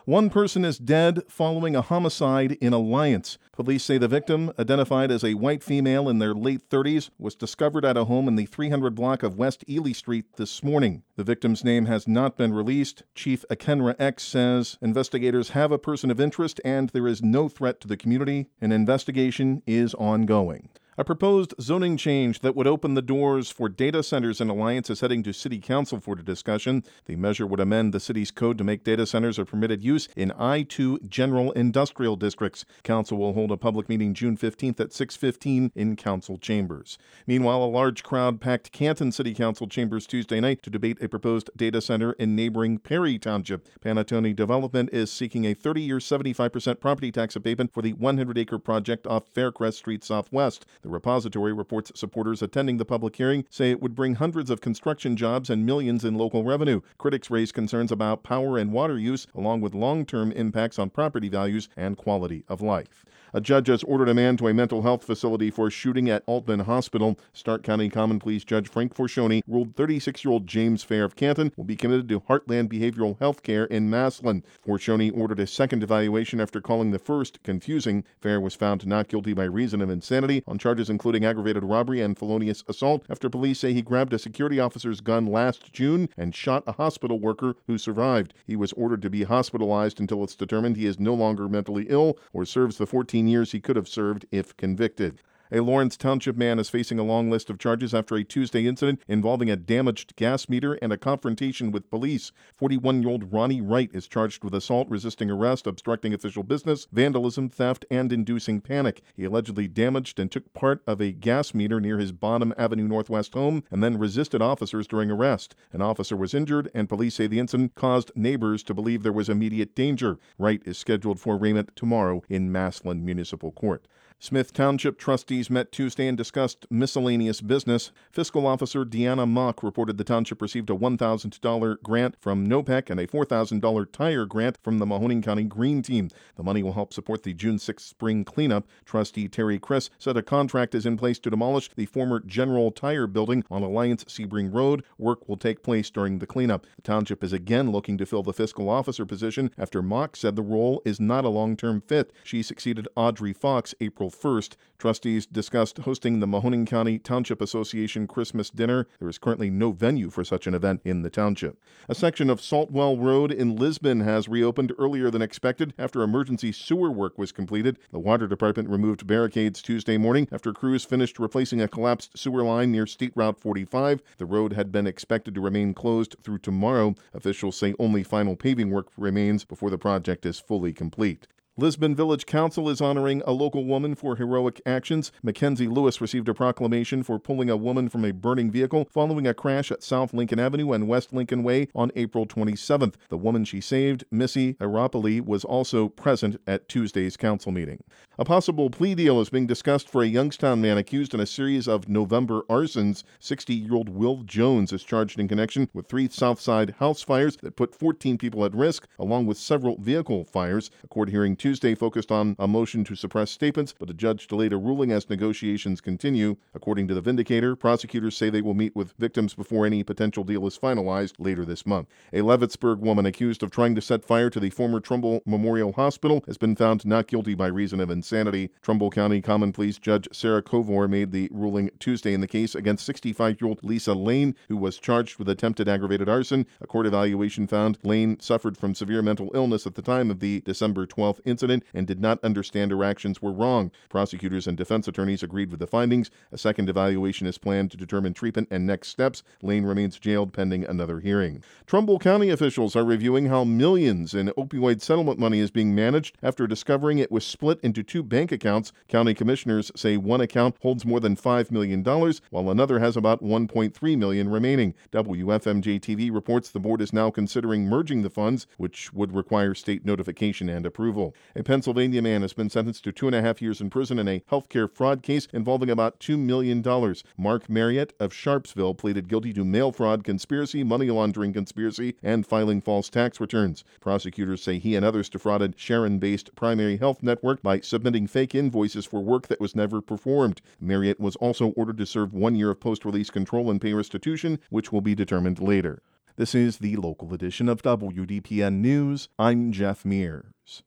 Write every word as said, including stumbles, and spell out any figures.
One person is dead following a homicide in Alliance. Police say the victim, identified as a white female in their late thirties, was discovered at a home in the three hundred block of West Ely Street this morning. The victim's name has not been released. Chief Akenra X says investigators have a person of interest and there is no threat to the community. An investigation is ongoing. A proposed zoning change that would open the doors for data centers in Alliance is heading to City Council for the discussion. The measure would amend the city's code to make data centers a permitted use in I two general industrial districts. Council will hold a public meeting June fifteenth at six fifteen in council chambers. Meanwhile, a large crowd packed Canton City Council chambers Tuesday night to debate a proposed data center in neighboring Perry Township. Panattoni Development is seeking a thirty-year, seventy-five percent property tax abatement for the one hundred acre project off Faircrest Street Southwest. The repository reports supporters attending the public hearing say it would bring hundreds of construction jobs and millions in local revenue. Critics raise concerns about power and water use, along with long-term impacts on property values and quality of life. A judge has ordered a man to a mental health facility for shooting at Altman Hospital. Stark County Common Pleas Judge Frank Forcioni ruled thirty-six-year-old James Fair of Canton will be committed to Heartland Behavioral Health Care in Massillon. Forcioni ordered a second evaluation after calling the first confusing. Fair was found not guilty by reason of insanity on charges including aggravated robbery and felonious assault after police say he grabbed a security officer's gun last June and shot a hospital worker who survived. He was ordered to be hospitalized until it's determined he is no longer mentally ill or serves the fourteen years he could have served if convicted. A Lawrence Township man is facing a long list of charges after a Tuesday incident involving a damaged gas meter and a confrontation with police. forty-one-year-old Ronnie Wright is charged with assault, resisting arrest, obstructing official business, vandalism, theft, and inducing panic. He allegedly damaged and took part of a gas meter near his Bonham Avenue Northwest home and then resisted officers during arrest. An officer was injured, and police say the incident caused neighbors to believe there was immediate danger. Wright is scheduled for arraignment tomorrow in Massillon Municipal Court. Smith Township trustees met Tuesday and discussed miscellaneous business. Fiscal Officer Deanna Mock reported the township received a one thousand dollars grant from NOPEC and a four thousand dollars tire grant from the Mahoning County Green Team. The money will help support the June sixth spring cleanup. Trustee Terry Chris said a contract is in place to demolish the former General Tire building on Alliance Sebring Road. Work will take place during the cleanup. The township is again looking to fill the fiscal officer position after Mock said the role is not a long-term fit. She succeeded Audrey Fox April first. Trustees discussed hosting the Mahoning County Township Association Christmas dinner. There is currently no venue for such an event in the township. A section of Saltwell Road in Lisbon has reopened earlier than expected after emergency sewer work was completed. The water department removed barricades Tuesday morning after crews finished replacing a collapsed sewer line near State Route forty-five. The road had been expected to remain closed through tomorrow. Officials say only final paving work remains before the project is fully complete. Lisbon Village Council is honoring a local woman for heroic actions. Mackenzie Lewis received a proclamation for pulling a woman from a burning vehicle following a crash at South Lincoln Avenue and West Lincoln Way on April twenty-seventh. The woman she saved, Missy Aropoli, was also present at Tuesday's council meeting. A possible plea deal is being discussed for a Youngstown man accused in a series of November arsons. sixty-year-old Will Jones is charged in connection with three Southside house fires that put fourteen people at risk, along with several vehicle fires. A court hearing Tuesday focused on a motion to suppress statements, but a judge delayed a ruling as negotiations continue. According to the Vindicator, prosecutors say they will meet with victims before any potential deal is finalized later this month. A Leavittsburg woman accused of trying to set fire to the former Trumbull Memorial Hospital has been found not guilty by reason of insanity. Trumbull County Common Pleas Judge Sarah Kovor made the ruling Tuesday in the case against sixty-five-year-old Lisa Lane, who was charged with attempted aggravated arson. A court evaluation found Lane suffered from severe mental illness at the time of the December twelfth incident and did not understand her actions were wrong. Prosecutors and defense attorneys agreed with the findings. A second evaluation is planned to determine treatment and next steps. Lane remains jailed pending another hearing. Trumbull County officials are reviewing how millions in opioid settlement money is being managed after discovering it was split into two bank accounts. County commissioners say one account holds more than five million dollars, while another has about one point three million dollars remaining. W F M J T V reports the board is now considering merging the funds, which would require state notification and approval. A Pennsylvania man has been sentenced to two and a half years in prison in a healthcare fraud case involving about two million dollars. Mark Marriott of Sharpsville pleaded guilty to mail fraud conspiracy, money laundering conspiracy, and filing false tax returns. Prosecutors say he and others defrauded Sharon-based Primary Health Network by submitting fake invoices for work that was never performed. Marriott was also ordered to serve one year of post-release control and pay restitution, which will be determined later. This is the local edition of W D P N News. I'm Jeff Mears.